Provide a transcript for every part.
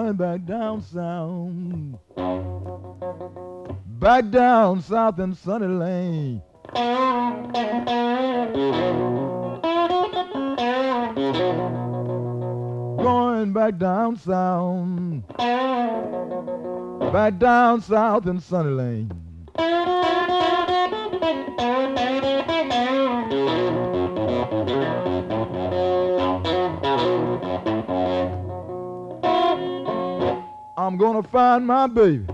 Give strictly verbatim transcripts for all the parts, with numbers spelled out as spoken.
going back down south, back down south in Sunny Lane. Going back down south, back down south in Sunny Lane. I'm gonna find my baby.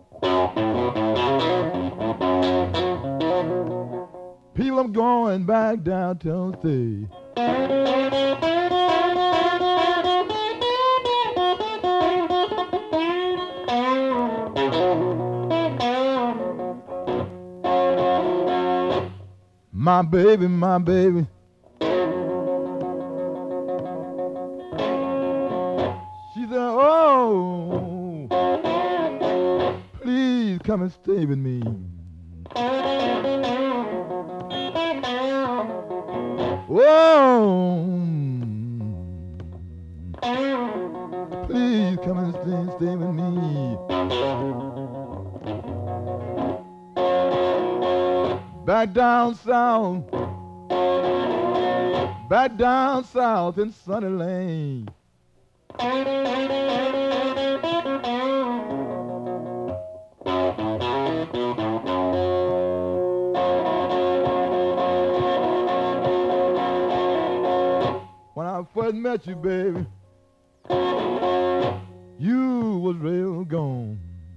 People, I'm going back downtown stay. My baby, my baby. She said, oh, please come and stay with me. Whoa, please come and stay, stay with me. Back down south, back down south in Sunny Lane. When I first met you, baby, you was real gone.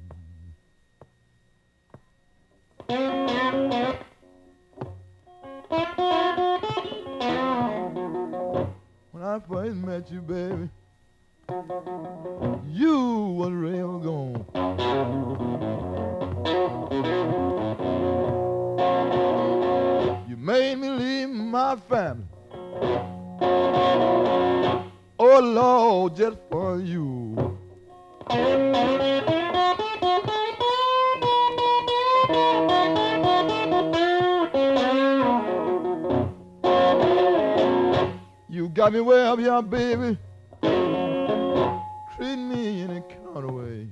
When I first met you, baby, you was real gone. You made me leave my family. Oh Lord, just for you. You got me way up here, baby. Treat me in a kind of way.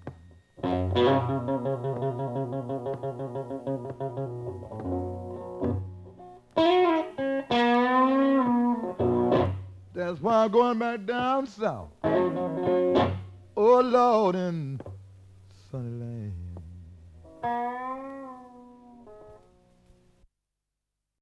That's why I'm going back down south. Oh Lord, in Sunny Lane.